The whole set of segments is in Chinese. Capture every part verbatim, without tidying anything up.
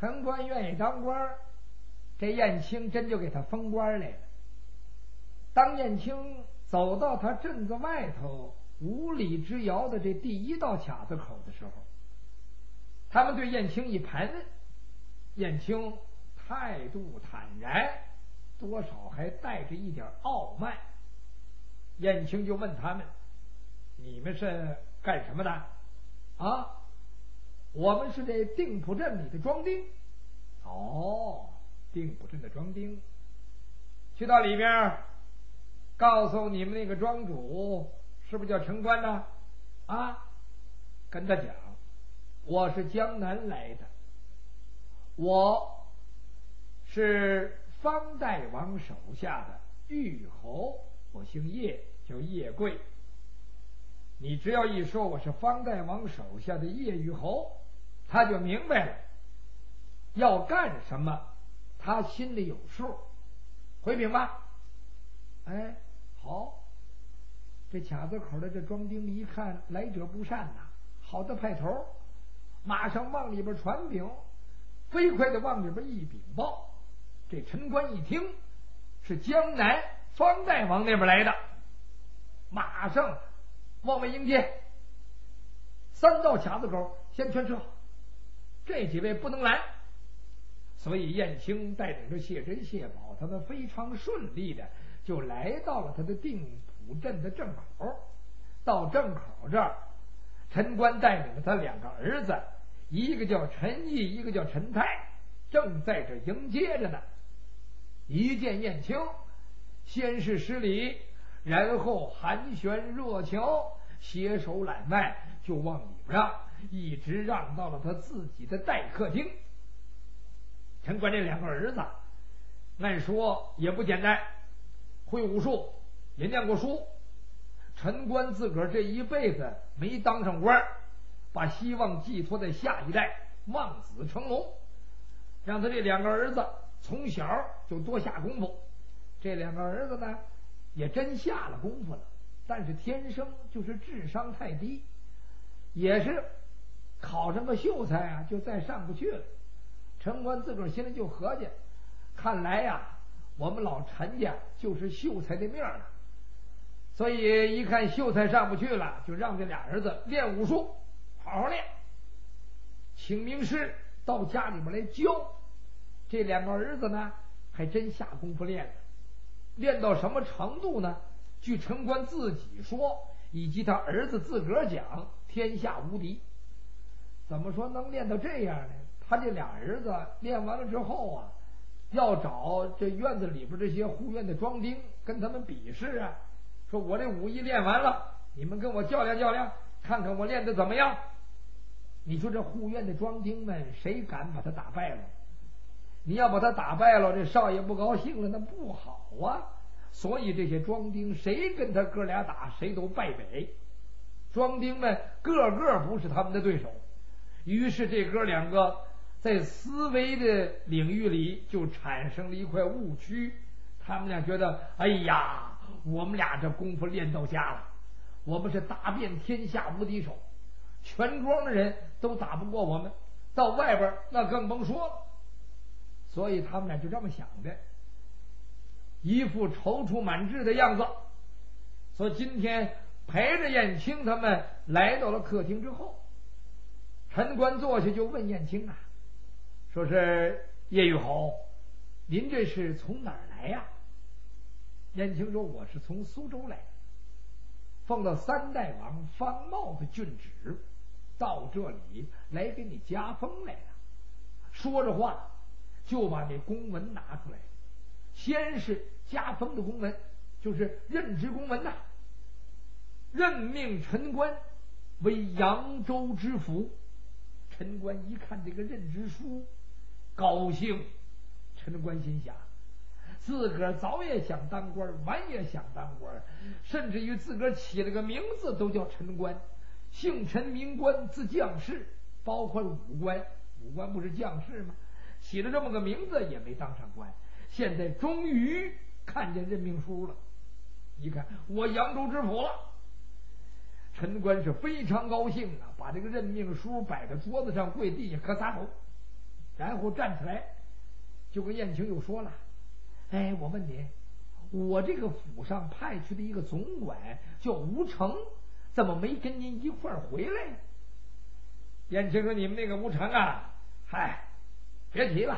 陈官愿意当官，这燕青真就给他封官来了。当燕青走到他镇子外头五里之遥的这第一道卡子口的时候，他们对燕青一盘问，燕青态度坦然，多少还带着一点傲慢。燕青就问他们：你们是干什么的啊？我们是这定浦镇里的庄丁。哦，定浦镇的庄丁。去到里边告诉你们那个庄主是不是叫陈官呢？啊，跟他讲我是江南来的，我是方大王手下的玉侯，我姓叶，叫叶贵。你只要一说我是方大王手下的叶玉侯，他就明白了要干什么，他心里有数，回禀吧。哎，好，这卡子口的这庄丁一看来者不善呐，好的派头，马上往里边传禀，飞快的往里边一禀报。这陈官一听是江南方大王那边来的，马上往外迎接。三道卡子口先全撤，这几位不能拦。所以燕青带领着谢珍、谢宝，他们非常顺利的就来到了他的定浦镇的正口。到正口这儿，陈官带领着他两个儿子，一个叫陈毅，一个叫陈泰，正在这迎接着呢。一见燕青，先是施礼，然后寒暄热情，携手揽腕，就往里边让，一直让到了他自己的待客厅。陈官这两个儿子按说也不简单，会武术，也念过书。陈官自个儿这一辈子没当上官，把希望寄托在下一代，望子成龙，让他这两个儿子从小就多下功夫。这两个儿子呢也真下了功夫了，但是天生就是智商太低，也是考上个秀才啊就再上不去了。陈官自个儿心里就合计，看来呀、啊、我们老陈家就是秀才的命了，所以一看秀才上不去了，就让这俩儿子练武术，好好练，请名师到家里面来教。这两个儿子呢还真下功夫练了，练到什么程度呢？据陈官自己说，以及他儿子自个儿讲，天下无敌。怎么说能练到这样呢？他这俩儿子练完了之后啊，要找这院子里边这些护院的庄丁跟他们比试啊，说我这武艺练完了，你们跟我较量较量，看看我练的怎么样。你说这护院的庄丁们谁敢把他打败了？你要把他打败了，这少爷不高兴了，那不好啊。所以这些庄丁谁跟他哥俩打，谁都败北。庄丁们个个不是他们的对手，于是这哥两个在思维的领域里就产生了一块误区。他们俩觉得，哎呀，我们俩这功夫练到家了，我们是打遍天下无敌手，全庄的人都打不过我们，到外边那更甭说了。所以他们俩就这么想的，一副踌躇满志的样子。所以今天陪着燕青他们来到了客厅之后，陈官坐下就问燕青啊，说是叶玉侯，您这是从哪儿来呀、啊？燕青说我是从苏州来的，奉到三代王方茂的郡旨，到这里来给你加封来了。说着话就把这公文拿出来，先是加封的公文，就是任职公文呐、啊，任命陈官为扬州知府。陈官一看这个任职书，高兴。陈官心想，自个儿早也想当官，晚也想当官，甚至于自个儿起了个名字都叫陈官，姓陈名官，字将士，包括武官，武官不是将士吗？起了这么个名字也没当上官，现在终于看见任命书了，一看我扬州知府了。陈官是非常高兴啊，把这个任命书摆在桌子上，跪地下磕仨头， 然后站起来，就跟燕青又说了：“哎，我问你，我这个府上派去的一个总管叫吴成，怎么没跟您一块儿回来？”燕青说：“你们那个吴成啊，嗨，别提了。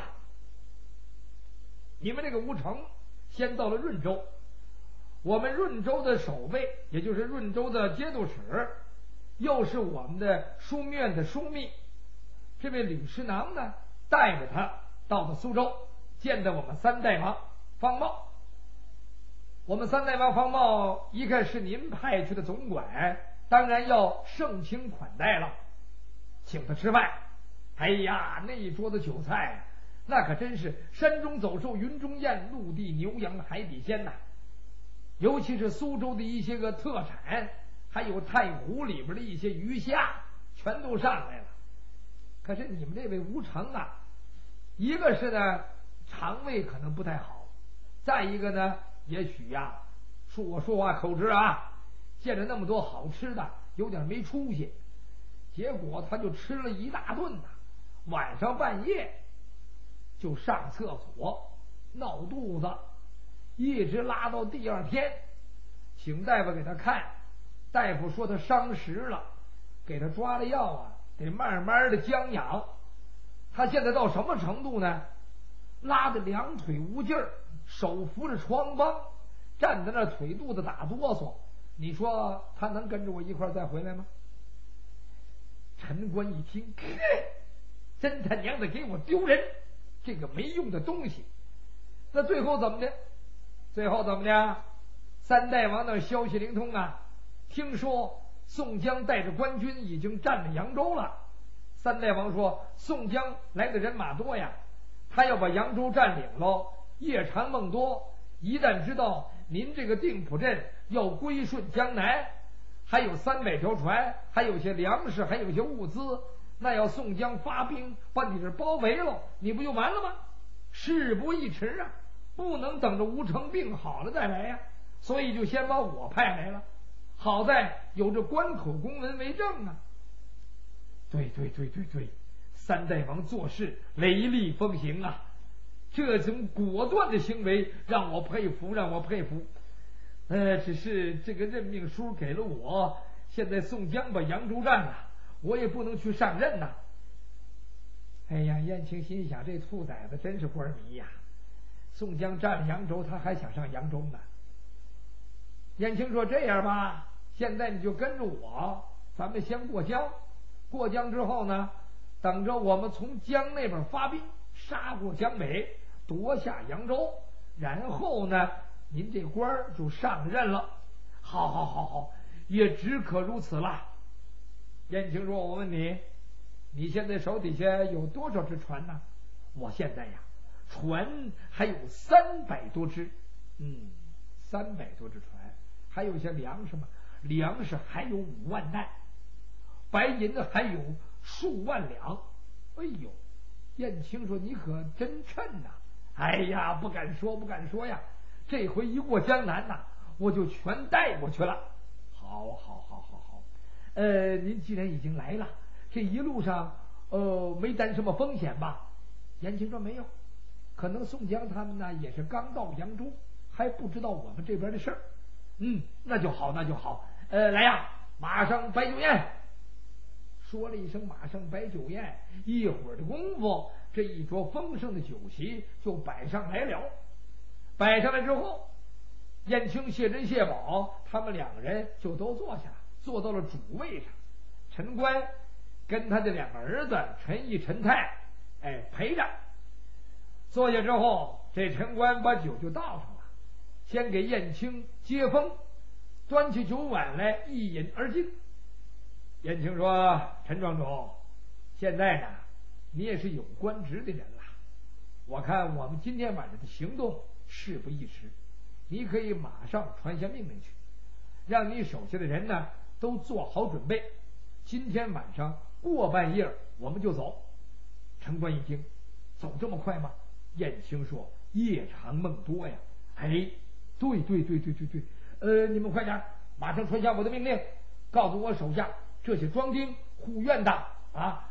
你们这个吴成先到了润州，我们润州的守备，也就是润州的节度使，又是我们的枢密院的枢密，这位吕师囊呢，带着他到了苏州，见到我们三代王方茂。我们三代王方茂一看是您派去的总管，当然要盛情款待了，请他吃饭。哎呀，那一桌子酒菜，那可真是山中走兽，云中雁，陆地牛羊，海底鲜呐！尤其是苏州的一些个特产，还有太湖里边的一些鱼虾，全都上来了。可是你们这位吴成啊，一个是呢肠胃可能不太好，再一个呢，也许呀，说我说话口直啊，见着那么多好吃的，有点没出息，结果他就吃了一大顿呐，晚上半夜就上厕所闹肚子，一直拉到第二天，请大夫给他看，大夫说他伤食了，给他抓了药啊，得慢慢的将养。他现在到什么程度呢？拉得两腿无劲儿，手扶着床帮，站在那腿肚子打哆嗦。你说他能跟着我一块再回来吗？陈官一听，真他娘的给我丢人，这个没用的东西。那最后怎么的？最后怎么的？三代王的消息灵通啊，听说宋江带着官军已经占了扬州了。三代王说，宋江来的人马多呀，他要把扬州占领喽，夜长梦多，一旦知道您这个定浦镇要归顺江南，还有三百条船，还有些粮食，还有些物资，那要宋江发兵把你这包围了，你不就完了吗？事不宜迟啊，不能等着吴成病好了再来呀，所以就先把我派来了。好在有这关口公文为证啊。对对对对对，三代王做事雷厉风行啊，这种果断的行为让我佩服，让我佩服。呃，只是这个任命书给了我，现在宋江把扬州占了，我也不能去上任呐。哎呀，燕青心想，这兔崽子真是官迷呀！宋江占了扬州，他还想上扬州呢。燕青说：“这样吧，现在你就跟着我，咱们先过江。过江之后呢，等着我们从江那边发兵，杀过江北，夺下扬州，然后呢，您这官儿就上任了。”好好好好，也只可如此了。燕青说：“我问你，你现在手底下有多少只船呢？”我现在呀，船还有三百多只。嗯，三百多只船，还有些粮食嘛，粮食还有五万担，白银子还有数万两。哎呦，燕青说：“你可真趁呐！”哎呀，不敢说不敢说呀，这回一过江南呐，我就全带过去了。好好好好好，呃，您既然已经来了，这一路上呃没担什么风险吧？燕青说：“没有，可能宋江他们呢也是刚到扬州，还不知道我们这边的事儿。”嗯，那就好，那就好。呃，来呀，马上摆酒宴。说了一声马上摆酒宴，一会儿的功夫，这一桌丰盛的酒席就摆上来了。摆上来之后，燕青、谢珍、谢宝他们两个人就都坐下了，坐到了主位上。陈官跟他的两个儿子陈毅、陈泰，哎，陪着。坐下之后，这陈官把酒就倒上了，先给燕青接风，端起酒碗来一饮而尽。燕青说：“陈庄主，现在呢，你也是有官职的人了，我看我们今天晚上的行动事不宜迟，你可以马上传下命令去，让你手下的人呢都做好准备，今天晚上过半夜我们就走。”陈官一听，走这么快吗？燕青说：“夜长梦多呀。”哎，对对对对对对，呃，你们快点，马上传下我的命令，告诉我手下这些庄丁护院的啊，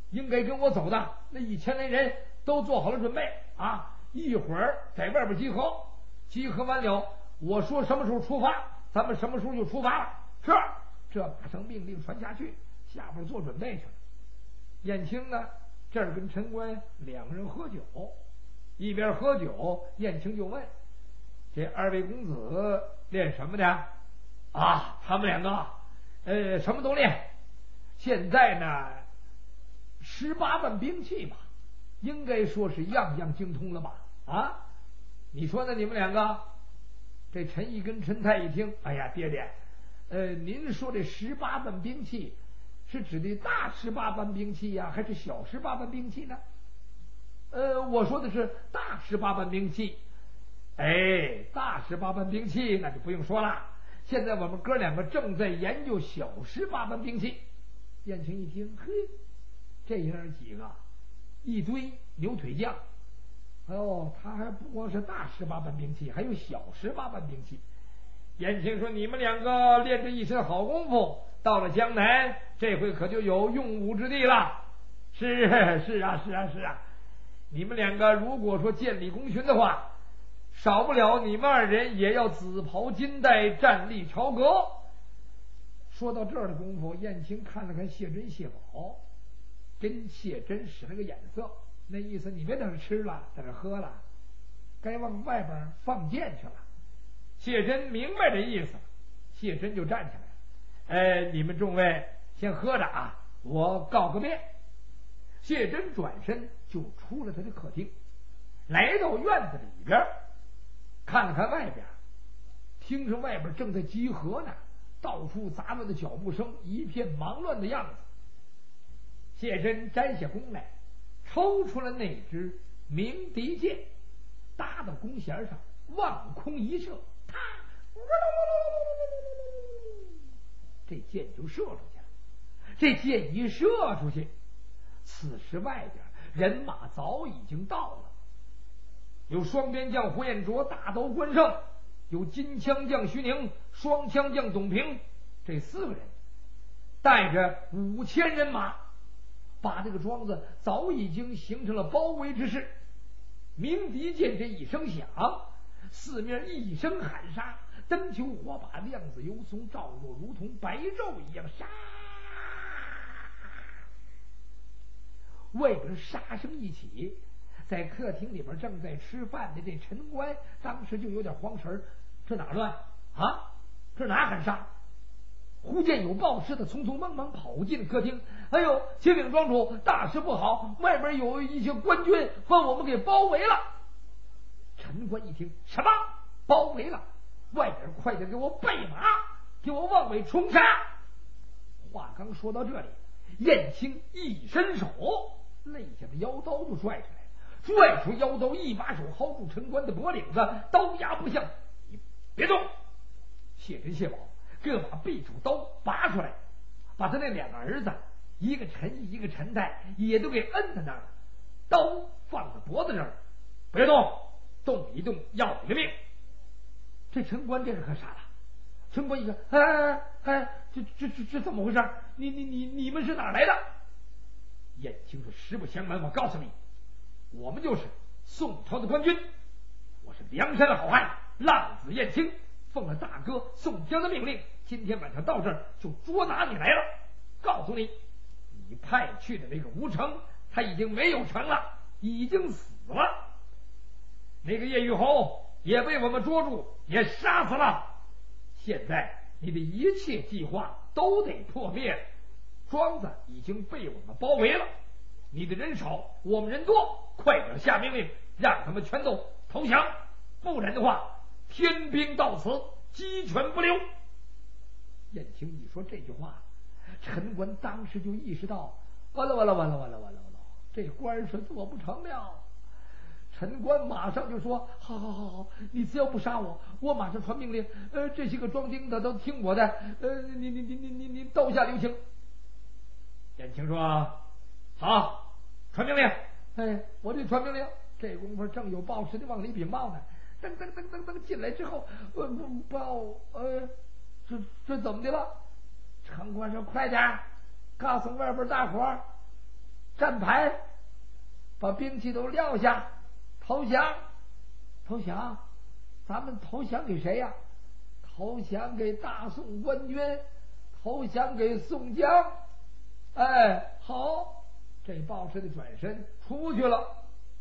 应该跟我走的那一千来人都做好了准备啊，一会儿在外边集合，集合完了，我说什么时候出发，咱们什么时候就出发了。是，这马上命令传下去，下边做准备去了。燕青呢，这儿跟陈官两人喝酒，一边喝酒，燕青就问：“这二位公子练什么的？”啊，他们两个，呃，什么都练。现在呢，十八般兵器吧，应该说是样样精通了吧？啊，你说呢？你们两个？这陈毅跟陈泰一听，哎呀，爹爹，呃，您说这十八般兵器是指的大十八般兵器呀、啊，还是小十八般兵器呢？呃，我说的是大十八般兵器。哎，大十八般兵器那就不用说了。现在我们哥两个正在研究小十八般兵器。燕青一听，嘿，这样几个，一堆牛腿将。哦，他还不光是大十八般兵器，还有小十八般兵器。燕青说：“你们两个练着一身好功夫，到了江南，这回可就有用武之地了。”是是啊，是啊，是啊。你们两个如果说建立功勋的话，少不了你们二人也要紫袍金带，站立朝阁。说到这儿的功夫，燕青看了看谢珍、谢宝，跟谢珍使了个眼色，那意思你别在这吃了，在这喝了，该往外边放箭去了。谢珍明白这意思，谢珍就站起来了。哎，你们众位先喝着啊，我告个别。谢珍转身就出了他的客厅，来到院子里边，看了看外边，听着外边正在集合呢，到处杂乱的脚步声，一片忙乱的样子。谢珍摘下弓来，抽出了那支鸣笛箭，搭到弓弦上，望空一射，啪！这箭就射出去了。这箭一射出去，此时外边人马早已经到了，有双边将胡彦卓、大刀关胜，有金枪将徐宁、双枪将董平，这四个人带着五千人马，把这个庄子早已经形成了包围之势。鸣笛箭这一声响，四面一声喊杀，灯球火把，亮子游松，照若如同白昼一样杀。外边杀声一起，在客厅里边正在吃饭的这陈官当时就有点慌神，这哪乱啊？这哪喊杀？忽见有报似的匆匆忙忙跑进客厅，哎呦，启禀庄主，大事不好，外边有一些官军把我们给包围了。陈官一听，什么包围了？外边快点给我备马，给我往外冲杀！话刚说到这里，燕青一伸手，肋下的腰刀就拽出来了，拽出腰刀，一把手薅住陈官的脖领子，刀压不向，你别动！谢珍、谢宝各把匕首刀拔出来，把他那两个儿子，一个陈毅，一个陈泰，也都给摁在那儿了，刀放在脖子这儿，别动，动一动要你的命。这陈官这是可傻了，陈官一看，哎哎哎，这这这这怎么回事？你你你你们是哪来的？燕青说：实不相瞒，我告诉你，我们就是宋朝的官军，我是梁山的好汉，浪子燕青，奉了大哥宋江的命令，今天晚上到这儿就捉拿你来了。告诉你，你派去的那个吴成，他已经没有成了，已经死了。那个叶玉侯也被我们捉住，也杀死了。现在你的一切计划都得破灭，庄子已经被我们包围了，你的人少，我们人多，快点下命令，让他们全都投降，不然的话，天兵到此，鸡犬不留。燕青一说这句话，陈官当时就意识到，完了完了完了完了完了完了，这官是做不成了。陈官马上就说：好好好好，你只要不杀我，我马上传命令，呃，这些个庄丁的都听我的，呃，你你你你你你刀下留情。燕青说：好，传命令。哎，我这传命令，这功夫正有报时的往里禀报呢，噔噔噔噔噔进来之后，呃不报，呃，这这怎么的了？陈官说：快点告诉外边大伙儿， 站牌，把兵器都撂下，投降，投降，咱们投降给谁呀？投降给大宋官军，投降给宋江。哎，好，这报社的转身出去了。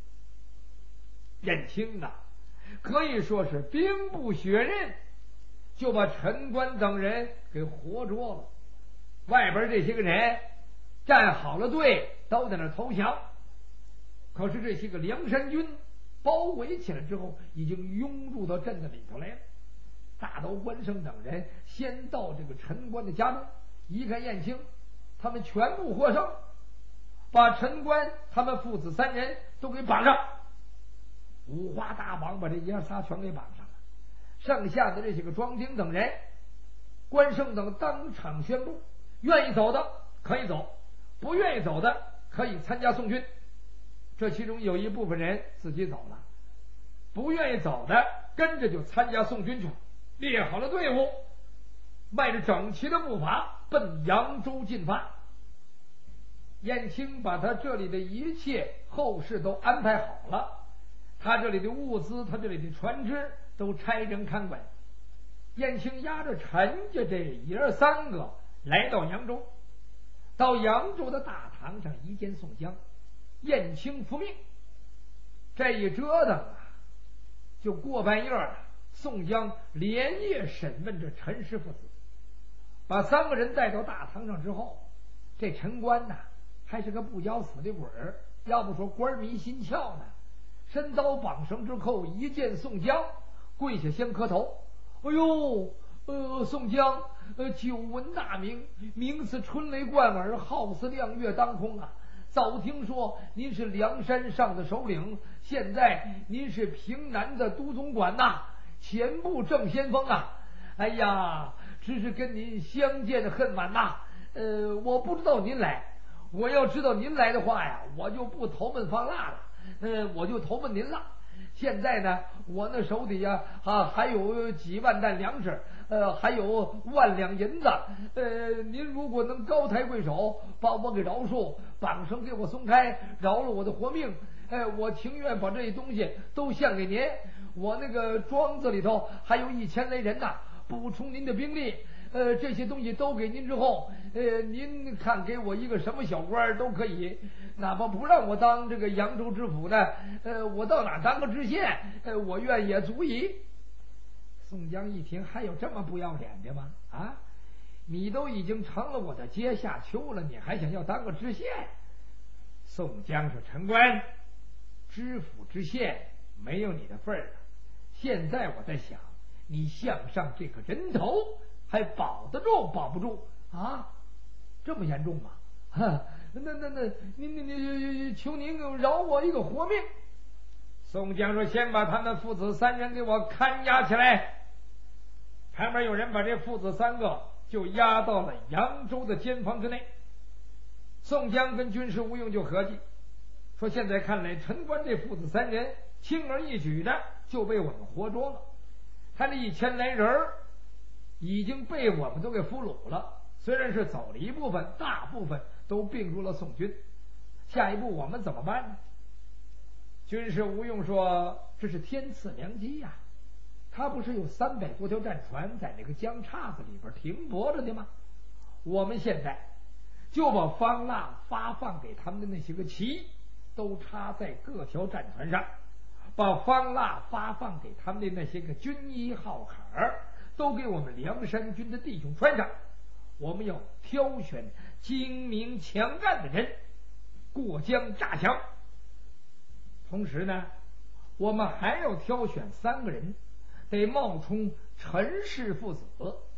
燕青啊，可以说是兵不血刃，就把陈官等人给活捉了。外边这些个人站好了队，都在那投降。可是这些个梁山军包围起来之后，已经涌入到镇子里头来了。大刀关胜等人先到这个陈官的家中，一看燕青，他们全部获胜，把陈官他们父子三人都给绑上，五花大绑把这爷仨全给绑上了。剩下的这些个庄丁等人，关胜等当场宣布，愿意走的可以走，不愿意走的可以参加宋军。这其中有一部分人自己走了，不愿意走的跟着就参加宋军去了，列好了队伍，迈着整齐的步伐奔扬州进发。燕青把他这里的一切后事都安排好了，他这里的物资，他这里的船只都差人看管。燕青押着陈家这爷儿三个来到扬州，到扬州的大堂上一见宋江，燕青复命。这一折腾啊，就过半夜了。宋江连夜审问着陈氏父子，把三个人带到大堂上之后，这陈官呐还是个不缴死的鬼儿，要不说官迷心窍呢。身遭绑绳之后，一见宋江，跪下先磕头。哎呦，呃，宋江，呃，久闻大名，名似春雷贯耳，好似亮月当空啊！早听说您是梁山上的首领，现在您是平南的都总管呐，前部正先锋啊！哎呀，只是跟您相见的恨晚呐。呃，我不知道您来，我要知道您来的话呀，我就不投奔方腊了，呃，我就投奔您了。现在呢，我那手底下啊还有几万担粮食，呃，还有万两银子，呃，您如果能高抬贵手，把我给饶恕，绑绳给我松开，饶了我的活命，呃，我情愿把这些东西都献给您。我那个庄子里头还有一千来人呐，补充您的兵力。呃，这些东西都给您之后，呃，您看给我一个什么小官都可以，哪怕不让我当这个扬州知府呢，呃，我到哪当个知县，呃，我愿也足矣。宋江一听，还有这么不要脸的吗？啊，你都已经成了我的阶下囚了，你还想要当个知县？宋江说：“陈官，知府知县没有你的份儿了。现在我在想，你项上这个人头还保得住保不住啊？这么严重吗？哈，那那那，您您您，求您饶我一个活命。”宋江说：“先把他们父子三人给我看押起来。”旁边有人把这父子三个就押到了扬州的监房之内。宋江跟军师吴用就合计说：“现在看来，陈官这父子三人轻而易举的就被我们活捉了，他这一千来人已经被我们都给俘虏了，虽然是走了一部分，大部分都并入了宋军。下一步我们怎么办呢？”军师吴用说：“这是天赐良机呀、啊！他不是有三百多条战船在那个江岔子里边停泊着的吗？我们现在就把方腊发放给他们的那些个旗都插在各条战船上，把方腊发放给他们的那些个军衣号坎都给我们梁山军的弟兄穿上。我们要挑选精明强干的人过江炸墙，同时呢，我们还要挑选三个人，得冒充陈氏父子。”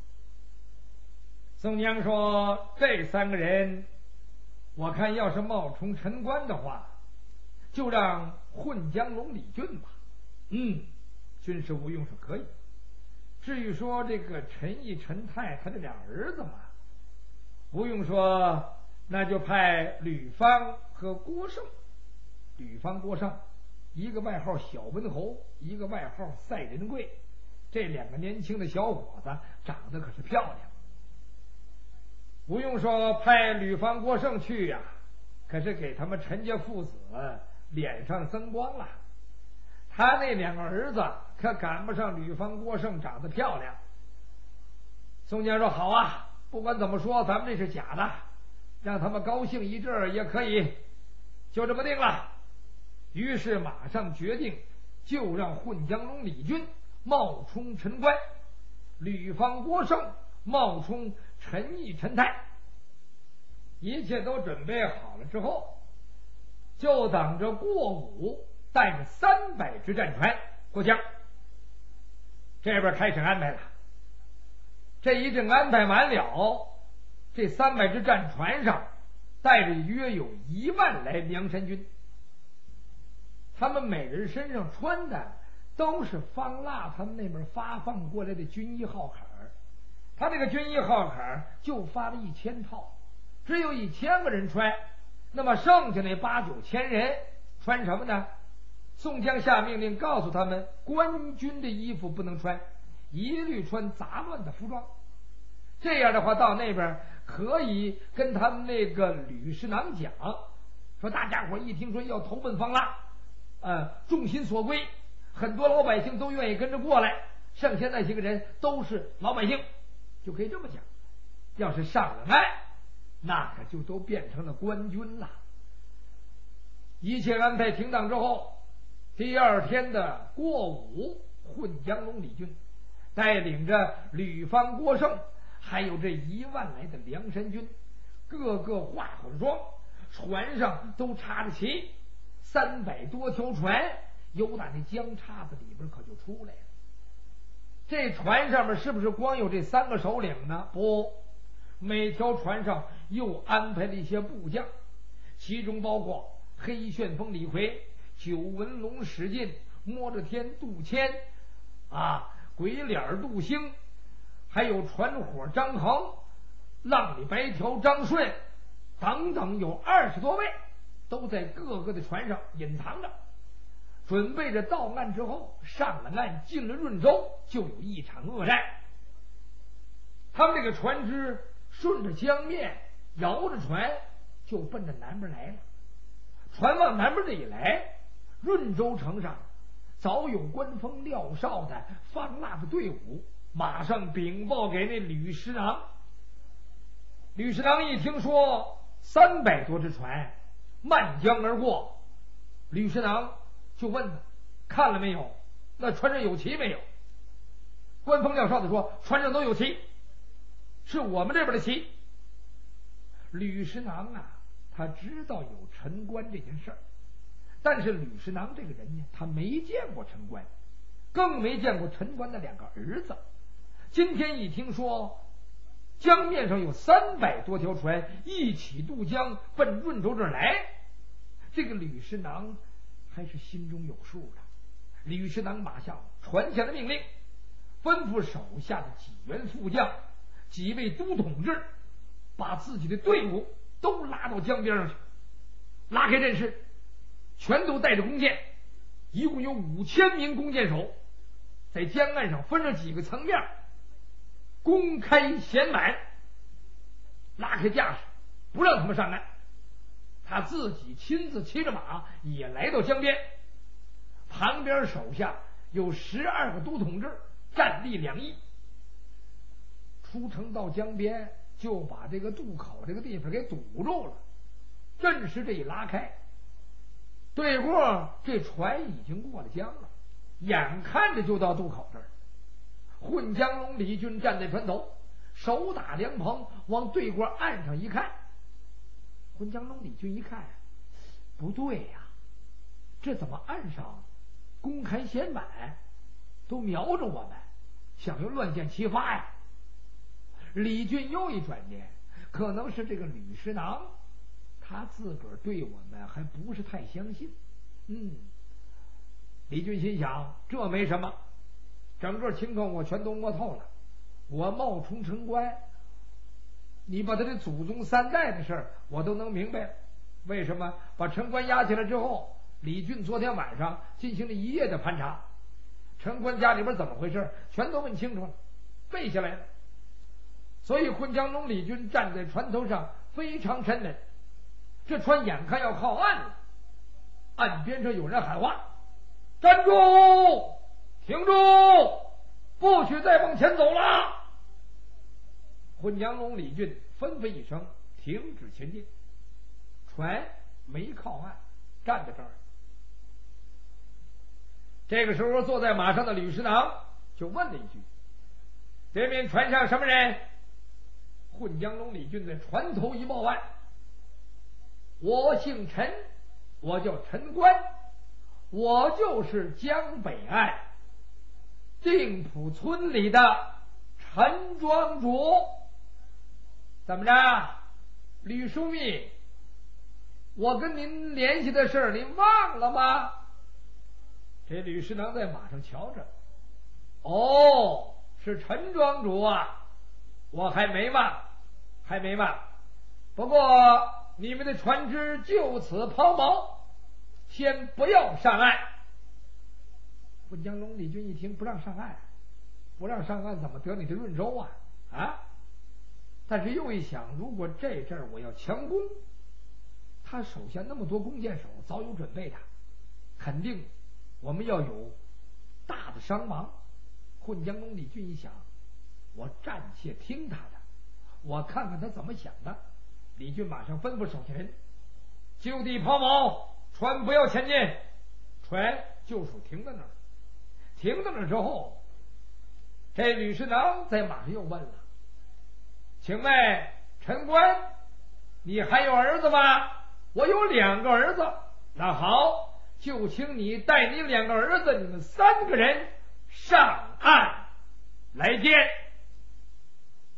宋江说：“这三个人，我看要是冒充陈官的话，就让混江龙李俊吧。”嗯，军师吴用说可以。至于说这个陈毅、陈泰他这俩儿子嘛，吴用说那就派吕方和郭盛。吕方、郭盛，一个外号小文侯，一个外号赛仁贵，这两个年轻的小伙子长得可是漂亮。吴用说派吕方、郭盛去呀、啊， 可是给他们陈家父子脸上增光了。他那两个儿子可赶不上吕方郭胜长得漂亮。宋江说：“好啊，不管怎么说，咱们这是假的，让他们高兴一阵儿也可以，就这么定了。”于是马上决定，就让混江龙李军冒充陈官，吕方郭胜冒充陈毅陈泰。一切都准备好了之后，就等着过午带着三百只战船过江。这边开始安排了。这一阵安排完了，这三百只战船上带着约有一万来梁山军，他们每人身上穿的都是方腊他们那边发放过来的军衣号坎儿。他这个军衣号坎儿就发了一千套，只有一千个人穿，那么剩下那八九千人穿什么呢？宋江下命令告诉他们，官军的衣服不能穿，一律穿杂乱的服装。这样的话，到那边可以跟他们那个吕师囊讲，说大家伙一听说要投奔方腊，呃，众心所归，很多老百姓都愿意跟着过来，剩下那些个人都是老百姓，就可以这么讲。要是上了岸，那可就都变成了官军了。一切安排停当之后，第二天的过午，混江龙李军带领着吕方郭胜还有这一万来的梁山军，个个化好了妆，船上都插着旗，三百多条船由打那江叉子里边可就出来了。这船上面是不是光有这三个首领呢？不，每条船上又安排了一些部将，其中包括黑旋风李逵、九纹龙史进、摸着天杜迁啊、鬼脸杜兴，还有船伙张衡、浪里白条张顺等等，有二十多位，都在各个的船上隐藏着，准备着到岸之后上了岸，进了润州，就有一场恶战。他们这个船只顺着江面摇着船就奔着南边来了。船往南边这一来，润州城上早有官封廖少的方腊的队伍马上禀报给那吕师囊。吕师囊一听说三百多只船漫江而过，吕师囊就问他看了没有，那船上有旗没有？官封廖少的说船上都有旗，是我们这边的旗。吕师囊啊，他知道有陈官这件事儿，但是吕师囊这个人呢，他没见过陈官，更没见过陈官的两个儿子。今天一听说江面上有三百多条船一起渡江奔润州这儿来，这个吕师囊还是心中有数的。吕师囊马上传下了命令，吩咐手下的几员副将、几位都统制，把自己的队伍都拉到江边上去，拉开阵势，全都带着弓箭，一共有五千名弓箭手，在江岸上分了几个层面，公开衔满，拉开架势，不让他们上岸。他自己亲自骑着马也来到江边，旁边手下有十二个都统制站立两翼。出城到江边，就把这个渡口这个地方给堵住了。阵势这一拉开，对过这船已经过了江了，眼看着就到渡口这儿。混江龙李军站在船头，手打凉棚，往对过岸上一看。混江龙李军一看，不对呀、啊，这怎么岸上公开衔满，都瞄着我们，想用乱箭齐发呀？李俊又一转念，可能是这个吕师囊他自个儿对我们还不是太相信。嗯，李俊心想，这没什么，整个情况我全都摸透了。我冒充陈官，你把他的祖宗三代的事儿我都能明白。为什么把陈官押起来之后，李俊昨天晚上进行了一夜的盘查，陈官家里边怎么回事全都问清楚了，背下来了。所以混江龙李军站在船头上非常沉稳， 这船眼看要靠岸了，岸边上有人喊话：“站住！停住！不许再往前走了！”混江龙李俊吩咐一声，停止前进。船没靠岸，站在这儿。这个时候，坐在马上的吕师囊就问了一句：“对面船上什么人？”混江龙李俊在船头一报案：“我姓陈，我叫陈官，我就是江北岸定浦村里的陈庄主。怎么着，吕枢密，我跟您联系的事儿您忘了吗？”这吕师囊在马上瞧着，哦，是陈庄主啊，我还没忘，还没忘。不过你们的船只就此抛锚，先不要上岸。混江龙李俊一听不让上岸，不让上岸怎么得你的润州啊？啊！但是又一想，如果这阵儿我要强攻，他手下那么多弓箭手早有准备的，肯定我们要有大的伤亡。混江龙李俊一想，我暂且听他的，我看看他怎么想的。李俊马上吩咐手下人就地抛锚，船不要前进。船就属停在那儿。停在那儿之后，这吕师囊在马上又问了：“请问陈官，你还有儿子吗？”“我有两个儿子。”“那好，就请你带你两个儿子，你们三个人上岸来见。”